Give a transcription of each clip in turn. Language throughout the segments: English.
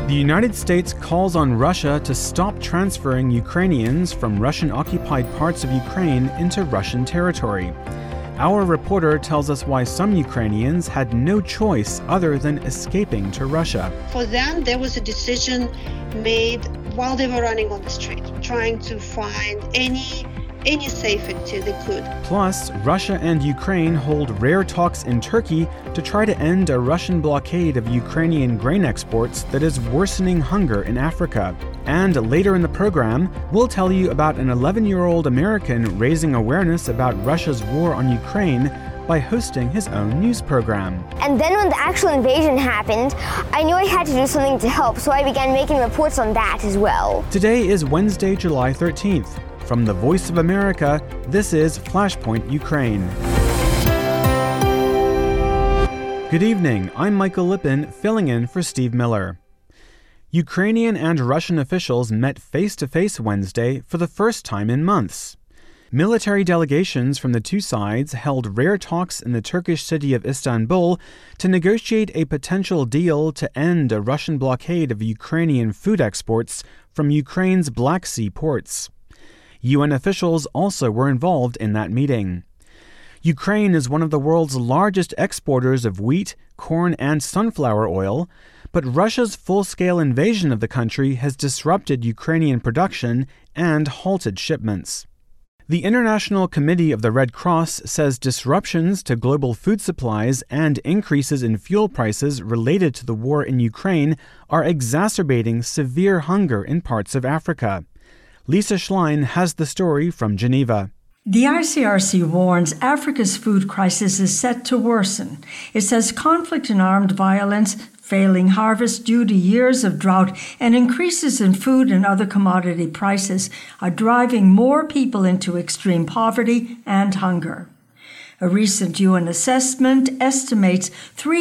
The United States calls on Russia to stop transferring Ukrainians from Russian-occupied parts of Ukraine into Russian territory. Our reporter tells us why some Ukrainians had no choice other than escaping to Russia. For them, there was a decision made while they were running on the street, trying to find any safety they could. Plus, Russia and Ukraine hold rare talks in Turkey to try to end a Russian blockade of Ukrainian grain exports that is worsening hunger in Africa. And later in the program, we'll tell you about an 11-year-old American raising awareness about Russia's war on Ukraine by hosting his own news program. And then when the actual invasion happened, I knew I had to do something to help, so I began making reports on that as well. Today is Wednesday, July 13th. From the Voice of America, this is Flashpoint Ukraine. Good evening, I'm Michael Lippin, filling in for Steve Miller. Ukrainian and Russian officials met face-to-face Wednesday for the first time in months. Military delegations from the two sides held rare talks in the Turkish city of Istanbul to negotiate a potential deal to end a Russian blockade of Ukrainian food exports from Ukraine's Black Sea ports. UN officials also were involved in that meeting. Ukraine is one of the world's largest exporters of wheat, corn, and sunflower oil, but Russia's full-scale invasion of the country has disrupted Ukrainian production and halted shipments. The International Committee of the Red Cross says disruptions to global food supplies and increases in fuel prices related to the war in Ukraine are exacerbating severe hunger in parts of Africa. Lisa Schlein has the story from Geneva. The ICRC warns Africa's food crisis is set to worsen. It says conflict and armed violence, failing harvest due to years of drought, and increases in food and other commodity prices are driving more people into extreme poverty and hunger. A recent UN assessment estimates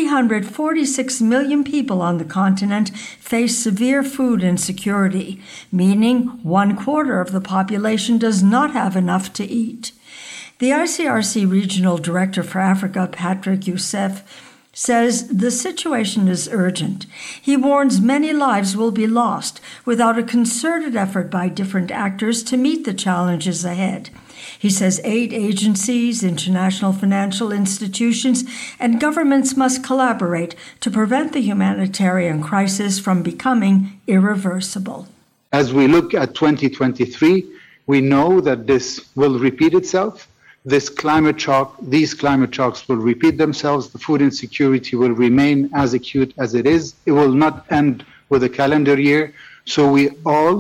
346 million people on the continent face severe food insecurity, meaning 1/4 of the population does not have enough to eat. The ICRC Regional Director for Africa, Patrick Youssef, says the situation is urgent. He warns many lives will be lost without a concerted effort by different actors to meet the challenges ahead. He says aid agencies, international financial institutions, and governments must collaborate to prevent the humanitarian crisis from becoming irreversible. As we look at 2023, we know that this will repeat itself. These climate shocks will repeat themselves. The food insecurity will remain as acute as it is. It will not end with a calendar year. So we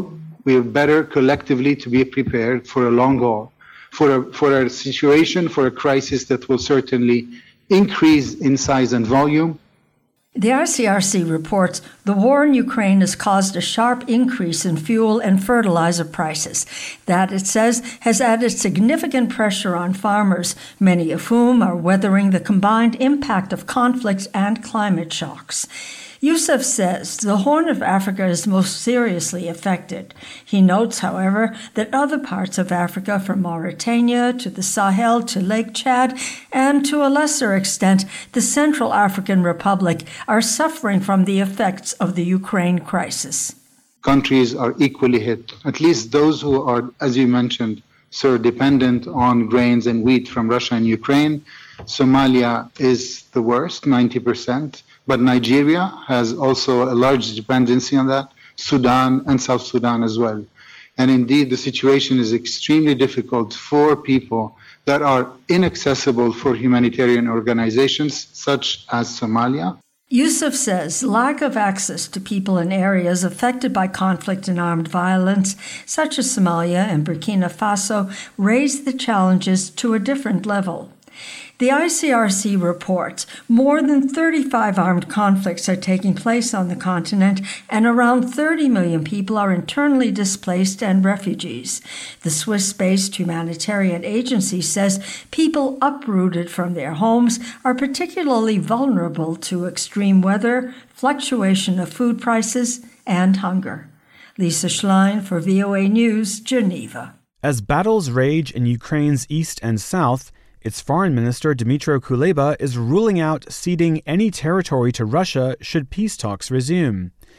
are better collectively to be prepared for a long haul, for a situation, for a crisis that will certainly increase in size and volume. The ICRC reports the war in Ukraine has caused a sharp increase in fuel and fertilizer prices. That, it says, has added significant pressure on farmers, many of whom are weathering the combined impact of conflicts and climate shocks. Youssef says the Horn of Africa is most seriously affected. He notes, however, that other parts of Africa, from Mauritania to the Sahel to Lake Chad, and to a lesser extent, the Central African Republic, are suffering from the effects of the Ukraine crisis. Countries are equally hit, at least those who are, as you mentioned, sir, dependent on grains and wheat from Russia and Ukraine. Somalia is the worst, 90%. But Nigeria has also a large dependency on that, Sudan and South Sudan as well. And indeed, the situation is extremely difficult for people that are inaccessible for humanitarian organizations such as Somalia. Youssef says lack of access to people in areas affected by conflict and armed violence, such as Somalia and Burkina Faso, raise the challenges to a different level. The ICRC reports more than 35 armed conflicts are taking place on the continent, and around 30 million people are internally displaced and refugees. The Swiss-based humanitarian agency says people uprooted from their homes are particularly vulnerable to extreme weather, fluctuation of food prices, and hunger. Lisa Schlein for VOA News, Geneva. As battles rage in Ukraine's east and south, its foreign minister Dmytro Kuleba is ruling out ceding any territory to Russia should peace talks resume.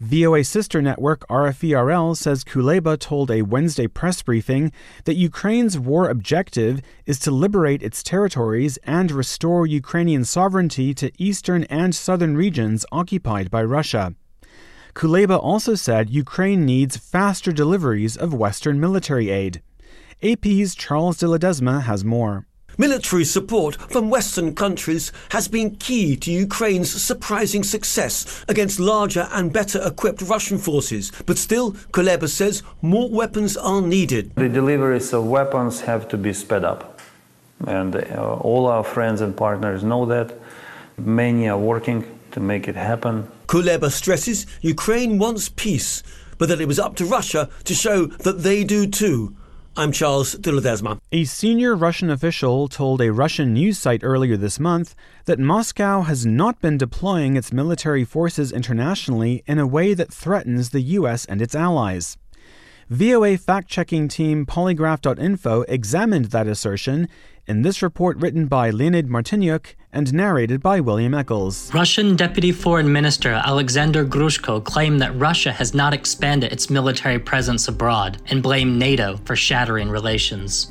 VOA sister network RFE-RL says Kuleba told a Wednesday press briefing that Ukraine's war objective is to liberate its territories and restore Ukrainian sovereignty to eastern and southern regions occupied by Russia. Kuleba also said Ukraine needs faster deliveries of Western military aid. AP's Charles de Ledesma has more. Military support from Western countries has been key to Ukraine's surprising success against larger and better equipped Russian forces. But still, Kuleba says more weapons are needed. The deliveries of weapons have to be sped up. And all our friends and partners know that. Many are working to make it happen. Kuleba stresses Ukraine wants peace, but that it was up to Russia to show that they do too. I'm Charles de Ledesma. A senior Russian official told a Russian news site earlier this month that Moscow has not been deploying its military forces internationally in a way that threatens the U.S. and its allies. VOA fact-checking team Polygraph.info examined that assertion in this report written by Leonid Martinyuk and narrated by William Eccles. Russian Deputy Foreign Minister Alexander Grushko claimed that Russia has not expanded its military presence abroad and blamed NATO for shattering relations.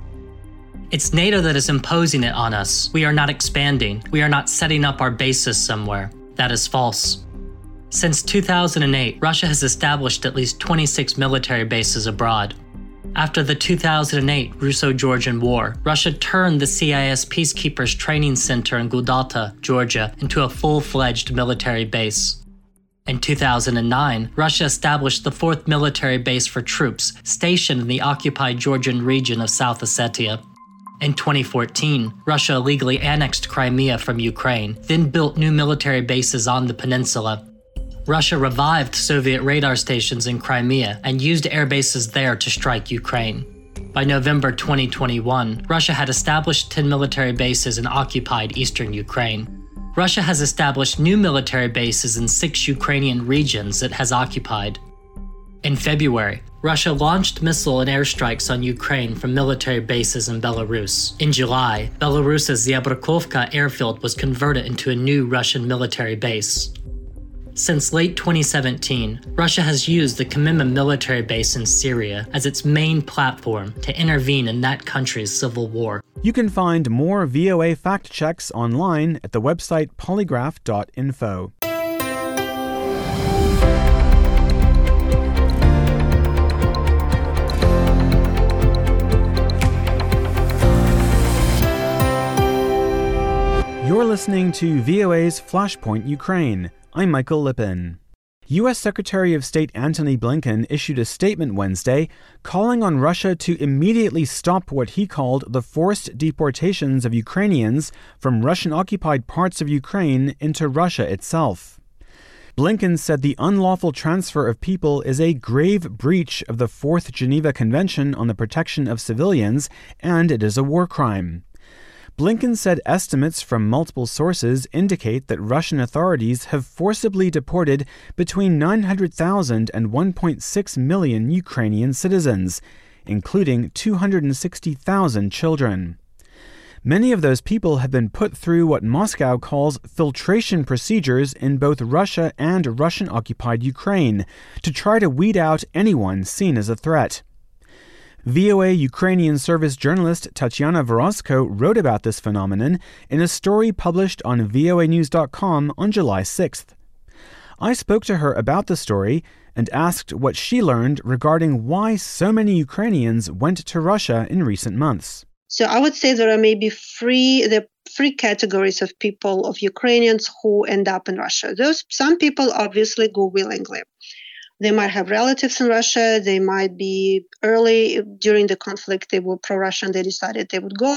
It's NATO that is imposing it on us. We are not expanding. We are not setting up our bases somewhere. That is false. Since 2008, Russia has established at least 26 military bases abroad. After the 2008 Russo-Georgian War, Russia turned the CIS Peacekeepers Training Center in Gudalta, Georgia, into a full-fledged military base. In 2009, Russia established the 4th military base for troops stationed in the occupied Georgian region of South Ossetia. In 2014, Russia illegally annexed Crimea from Ukraine, then built new military bases on the peninsula. Russia revived Soviet radar stations in Crimea and used air bases there to strike Ukraine. By November 2021, Russia had established 10 military bases in occupied eastern Ukraine. Russia has established new military bases in 6 Ukrainian regions it has occupied. In February, Russia launched missile and airstrikes on Ukraine from military bases in Belarus. In July, Belarus's Zyabrakhovka airfield was converted into a new Russian military base. Since late 2017, Russia has used the Khmeimim military base in Syria as its main platform to intervene in that country's civil war. You can find more VOA fact checks online at the website polygraph.info. You're listening to VOA's Flashpoint Ukraine. I'm Michael Lippin. U.S. Secretary of State Antony Blinken issued a statement Wednesday calling on Russia to immediately stop what he called the forced deportations of Ukrainians from Russian-occupied parts of Ukraine into Russia itself. Blinken said the unlawful transfer of people is a grave breach of the Fourth Geneva Convention on the Protection of Civilians, and it is a war crime. Blinken said estimates from multiple sources indicate that Russian authorities have forcibly deported between 900,000 and 1.6 million Ukrainian citizens, including 260,000 children. Many of those people have been put through what Moscow calls filtration procedures in both Russia and Russian-occupied Ukraine to try to weed out anyone seen as a threat. VOA Ukrainian service journalist Tatiana Vorozko wrote about this phenomenon in a story published on voanews.com on July 6th. I spoke to her about the story and asked what she learned regarding why so many Ukrainians went to Russia in recent months. So I would say there are maybe three categories of people, of Ukrainians who end up in Russia. Some people obviously go willingly. They might have relatives in Russia. They might be early during the conflict. They were pro-Russian. They decided they would go.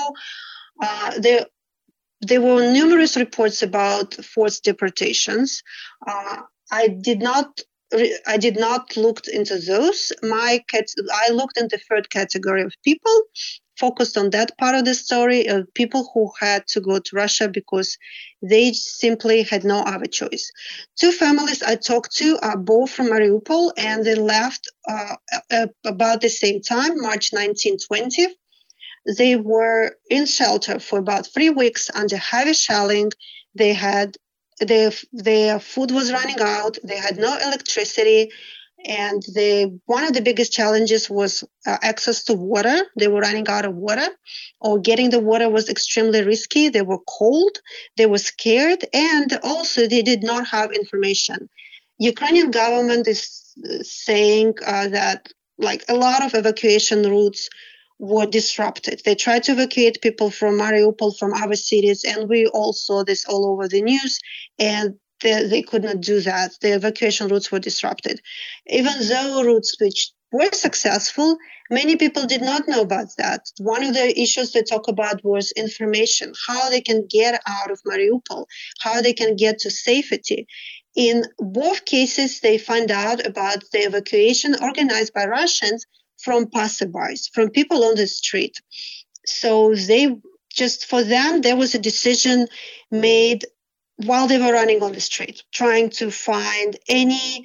There were numerous reports about forced deportations. I did not look into those. I looked in the third category of people, focused on that part of the story of people who had to go to Russia because they simply had no other choice. 2 families I talked to are both from Mariupol, and they left about the same time, March 1920. They were in shelter for about 3 weeks under heavy shelling. They had their food was running out. They had no electricity. And one of the biggest challenges was access to water. They were running out of water, or getting the water was extremely risky. They were cold, they were scared, and also they did not have information. Ukrainian government is saying that like a lot of evacuation routes were disrupted. They tried to evacuate people from Mariupol, from other cities, and we all saw this all over the news. And they could not do that. The evacuation routes were disrupted. Even though routes which were successful, many people did not know about that. One of the issues they talk about was information, how they can get out of Mariupol, how they can get to safety. In both cases, they find out about the evacuation organized by Russians from passerbys, from people on the street. So for them, there was a decision made while they were running on the street, trying to find any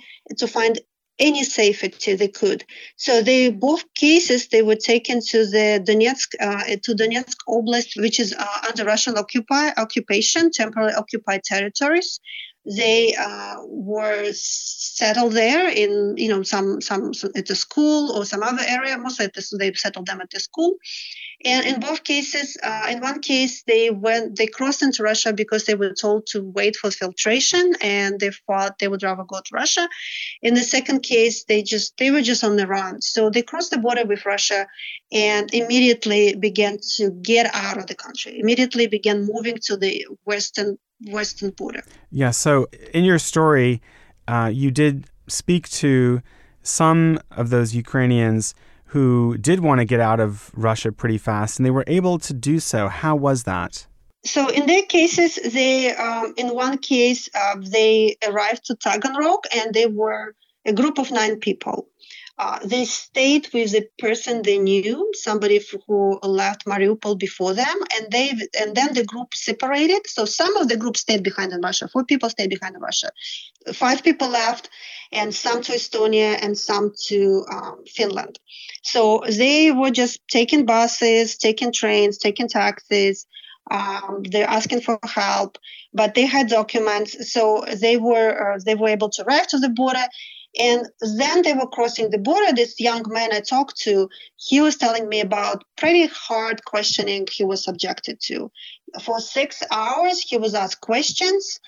safety they could. So both cases, they were taken to the Donetsk Oblast, which is under Russian occupation, temporarily occupied territories. They were settled there in some at the school or some other area. Mostly they settled them at the school. And in both cases, in one case, they crossed into Russia because they were told to wait for filtration, and they thought they would rather go to Russia. In the second case, they were just on the run. So they crossed the border with Russia and immediately began to get out of the country, immediately began moving to the western border. Yeah, so in your story, you did speak to some of those Ukrainians who did want to get out of Russia pretty fast, and they were able to do so. How was that? So in their cases, in one case, they arrived to Taganrog, and they were a group of 9 people. They stayed with the person they knew, somebody who left Mariupol before them, and then the group separated. So some of the group stayed behind in Russia. 4 people stayed behind in Russia. 5 people left, and some to Estonia and some to Finland. So they were just taking buses, taking trains, taking taxis. They're asking for help, but they had documents, so they were able to arrive to the border. And then they were crossing the border. This young man I talked to, he was telling me about pretty hard questioning he was subjected to. For 6 hours, he was asked questions.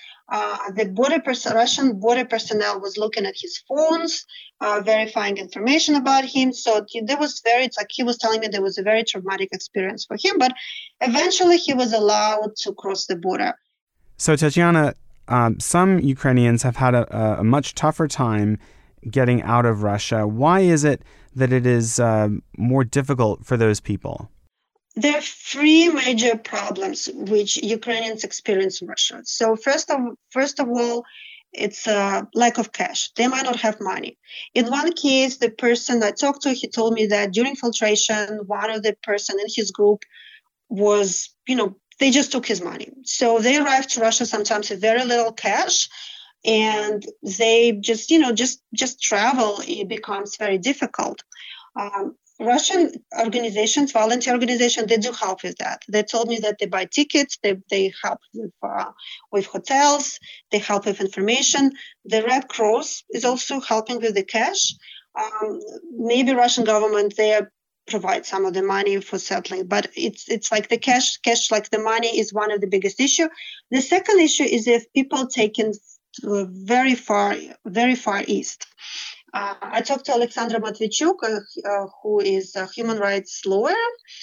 The Russian border personnel was looking at his phones, verifying information about him. So he was telling me there was a very traumatic experience for him. But eventually, he was allowed to cross the border. So, Tatiana, some Ukrainians have had a much tougher time getting out of Russia. Why is it that it is more difficult for those people? There are 3 major problems which Ukrainians experience in Russia. So first of all, it's a lack of cash. They might not have money. In one case, the person I talked to, he told me that during filtration, one of the person in his group was, they just took his money. So they arrived to Russia sometimes with very little cash, and they just travel. It becomes very difficult. Russian organizations, volunteer organizations, they do help with that. They told me that they buy tickets, they help with hotels, they help with information. The Red Cross is also helping with the cash. Maybe Russian government there provide some of the money for settling, but it's like the cash, like the money is one of the biggest issue. The second issue is if people taken very far east. I talked to Alexandra Matvichuk, who is a human rights lawyer.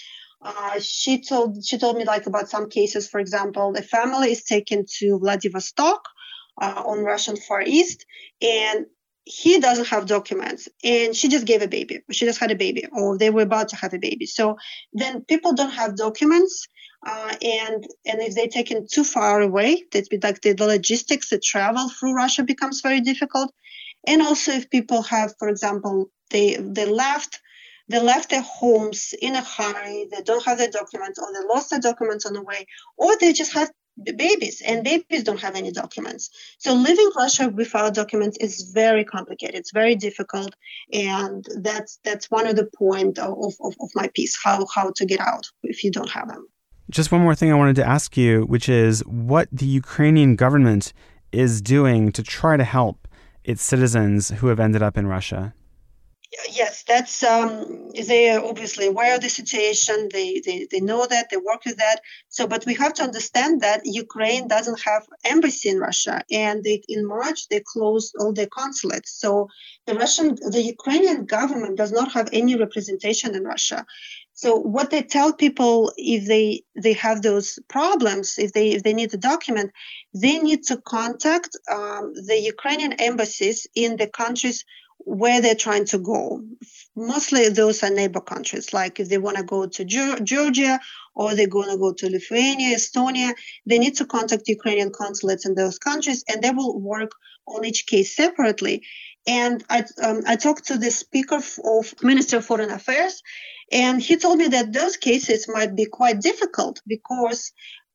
She told me about some cases. For example, the family is taken to Vladivostok on Russian Far East, and he doesn't have documents, and she just gave a baby. She just had a baby, or they were about to have a baby. So then people don't have documents, and if they're taken too far away, the logistics, the travel through Russia becomes very difficult. And also, if people have, for example, they left their homes in a hurry, they don't have their documents, or they lost their documents on the way, or they just had babies, and babies don't have any documents. So living Russia without documents is very complicated. It's very difficult, and that's one of the point of my piece, how to get out if you don't have them. Just one more thing I wanted to ask you, which is what the Ukrainian government is doing to try to help its citizens who have ended up in Russia? Yes, that's they are obviously aware of the situation. They know that, they work with that. But we have to understand that Ukraine doesn't have embassy in Russia, and in March they closed all their consulates. So the Ukrainian government does not have any representation in Russia. So what they tell people, if they have those problems, if they need a document, they need to contact the Ukrainian embassies in the countries where they're trying to go. Mostly those are neighbor countries, like if they want to go to Georgia or they're going to go to Lithuania, Estonia, they need to contact Ukrainian consulates in those countries, and they will work on each case separately. And I talked to the speaker of Minister of Foreign Affairs, and he told me that those cases might be quite difficult because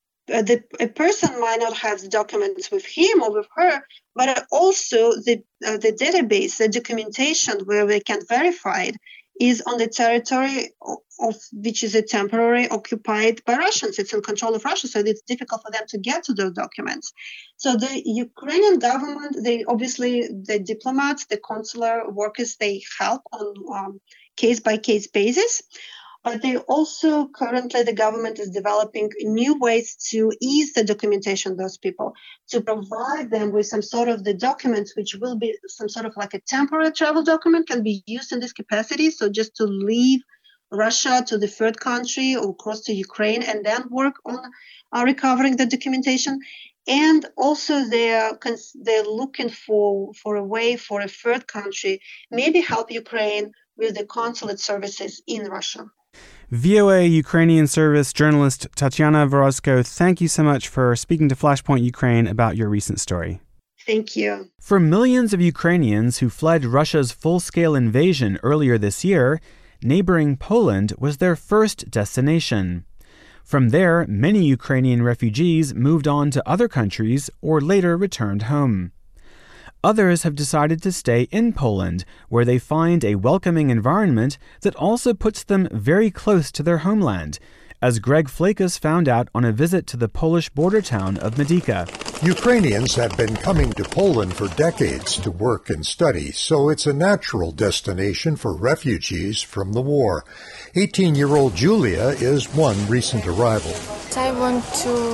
a person might not have the documents with him or with her, but also the database, the documentation where they can verify it is on the territory of which is a temporary occupied by Russians. It's in control of Russia, so it's difficult for them to get to those documents. So the Ukrainian government, the diplomats, the consular workers, they help on case-by-case basis. But they also, currently, the government is developing new ways to ease the documentation of those people, to provide them with some sort of the documents, which will be some sort of like a temporary travel document, can be used in this capacity. So just to leave Russia to the third country or cross to Ukraine and then work on recovering the documentation. And also they're looking for a way for a third country, maybe help Ukraine with the consulate services in Russia. VOA Ukrainian Service journalist Tatiana Vorozko, thank you so much for speaking to Flashpoint Ukraine about your recent story. Thank you. For millions of Ukrainians who fled Russia's full-scale invasion earlier this year, neighboring Poland was their first destination. From there, many Ukrainian refugees moved on to other countries or later returned home. Others have decided to stay in Poland, where they find a welcoming environment that also puts them very close to their homeland, as Greg Flakus found out on a visit to the Polish border town of Medyka. Ukrainians have been coming to Poland for decades to work and study, so it's a natural destination for refugees from the war. 18-year-old Julia is one recent arrival. I want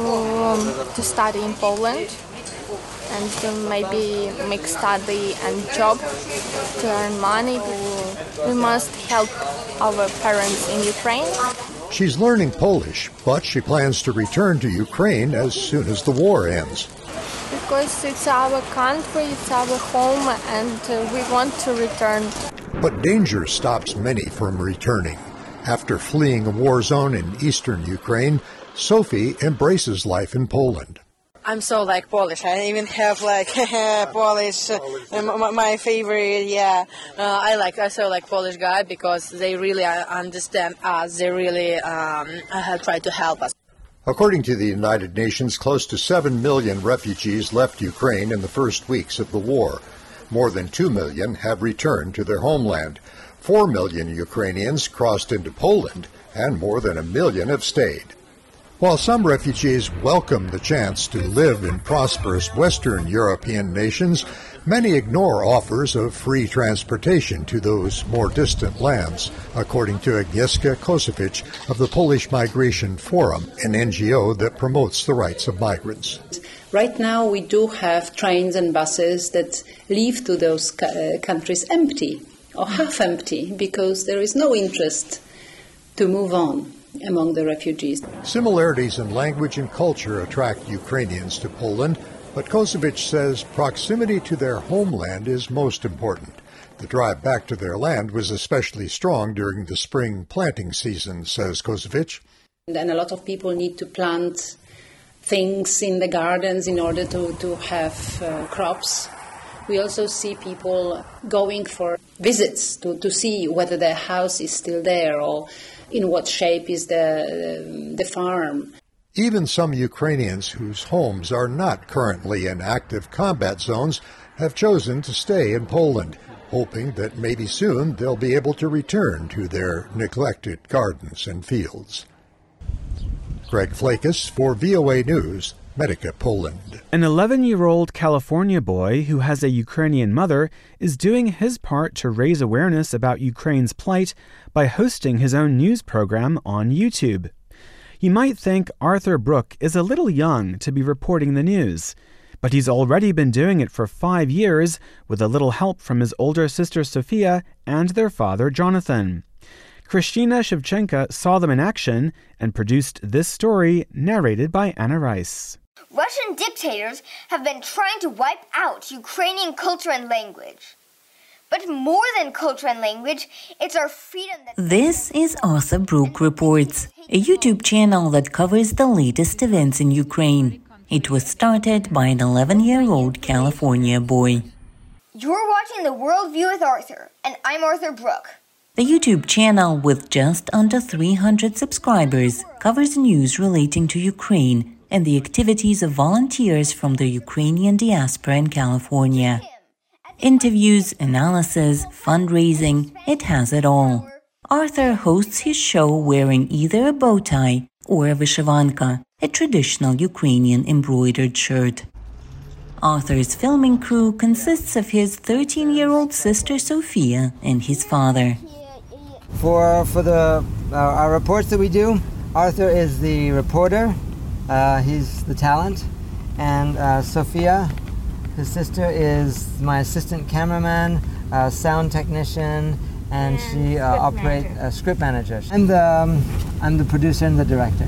to study in Poland and maybe make study and job to earn money. We must help our parents in Ukraine. She's learning Polish, but she plans to return to Ukraine as soon as the war ends. Because it's our country, it's our home, and we want to return. But danger stops many from returning. After fleeing a war zone in eastern Ukraine, Sophie embraces life in Poland. I'm so like Polish. I even have like Polish, my favorite. Yeah, I so like Polish guy because they really understand us. They really try to help us. According to the United Nations, close to 7 million refugees left Ukraine in the first weeks of the war. More than 2 million have returned to their homeland. 4 million Ukrainians crossed into Poland, and more than 1 million have stayed. While some refugees welcome the chance to live in prosperous Western European nations, many ignore offers of free transportation to those more distant lands, according to Agnieszka Kosowicz of the Polish Migration Forum, an NGO that promotes the rights of migrants. Right now we do have trains and buses that leave to those countries empty or half empty because there is no interest to move on among the refugees. Similarities in language and culture attract Ukrainians to Poland, but Kosowicz says proximity to their homeland is most important. The drive back to their land was especially strong during the spring planting season, says Kosowicz. And a lot of people need to plant things in the gardens in order to have crops. We also see people going for visits to see whether their house is still there or in what shape is the farm. Even some Ukrainians whose homes are not currently in active combat zones have chosen to stay in Poland, hoping that maybe soon they'll be able to return to their neglected gardens and fields. Greg Flakus for VOA News, Medica, Poland. An 11-year-old California boy who has a Ukrainian mother is doing his part to raise awareness about Ukraine's plight by hosting his own news program on YouTube. You might think Arthur Brook is a little young to be reporting the news, but he's already been doing it for 5 years with a little help from his older sister Sophia and their father Jonathan. Kristina Shevchenko saw them in action and produced this story narrated by Anna Rice. Russian dictators have been trying to wipe out Ukrainian culture and language. But more than culture and language, it's our freedom that... This is Arthur Brook Reports, a YouTube channel that covers the latest events in Ukraine. It was started by an 11-year-old California boy. You're watching The Worldview with Arthur, and I'm Arthur Brook. The YouTube channel, with just under 300 subscribers, covers news relating to Ukraine and the activities of volunteers from the Ukrainian diaspora in California. Interviews, analysis, fundraising, it has it all. Arthur hosts his show wearing either a bow tie or a vyshyvanka, a traditional Ukrainian embroidered shirt. Arthur's filming crew consists of his 13-year-old sister Sophia and his father. For our reports that we do, Arthur is the reporter, he's the talent, and Sophia, his sister, is my assistant cameraman, sound technician, and she operates a script manager. I'm the producer and the director.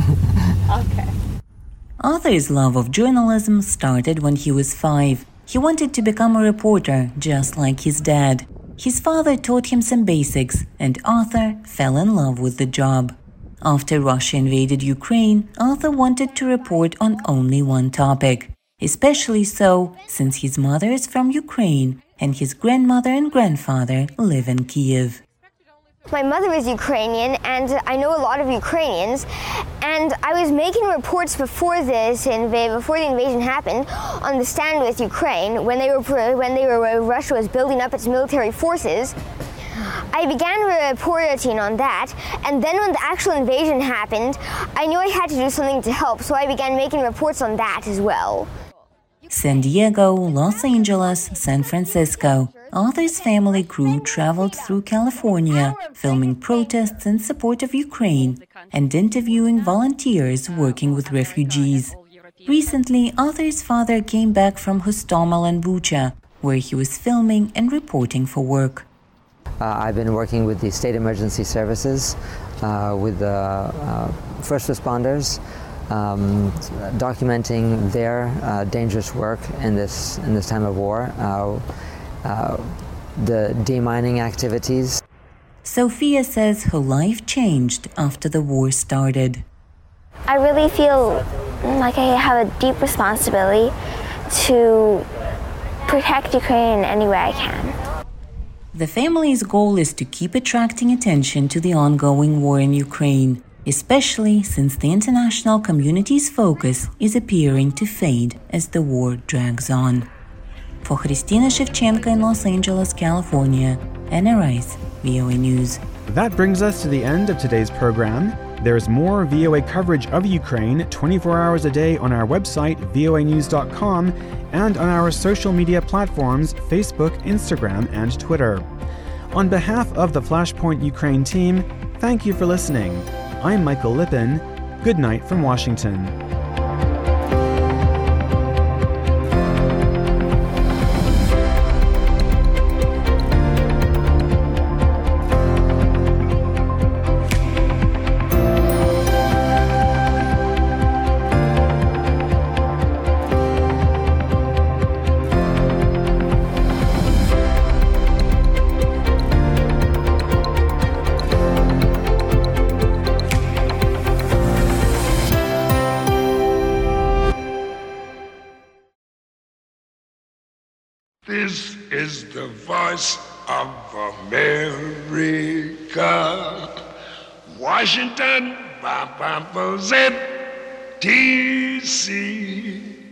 Okay. Arthur's love of journalism started when he was 5. He wanted to become a reporter, just like his dad. His father taught him some basics, and Arthur fell in love with the job. After Russia invaded Ukraine, Arthur wanted to report on only one topic, especially so since his mother is from Ukraine and his grandmother and grandfather live in Kiev. My mother is Ukrainian, and I know a lot of Ukrainians, and I was making reports before the invasion happened on the stand with Ukraine when Russia was building up its military forces. I began reporting on that, and then when the actual invasion happened, I knew I had to do something to help, so I began making reports on that as well. San Diego, Los Angeles, San Francisco. Arthur's family crew traveled through California, filming protests in support of Ukraine and interviewing volunteers working with refugees. Recently, Arthur's father came back from Hostomel and Bucha, where he was filming and reporting for work. I've been working with the state emergency services, with the first responders, documenting their dangerous work in this time of war. The demining activities. Sophia says her life changed after the war started. I really feel like I have a deep responsibility to protect Ukraine in any way I can. The family's goal is to keep attracting attention to the ongoing war in Ukraine, especially since the international community's focus is appearing to fade as the war drags on. For Kristina Shevchenko in Los Angeles, California, Anna Rice, VOA News. That brings us to the end of today's program. There's more VOA coverage of Ukraine 24 hours a day on our website, voanews.com, and on our social media platforms, Facebook, Instagram, and Twitter. On behalf of the Flashpoint Ukraine team, thank you for listening. I'm Michael Lippin. Good night from Washington. This is the voice of America. Washington, DC.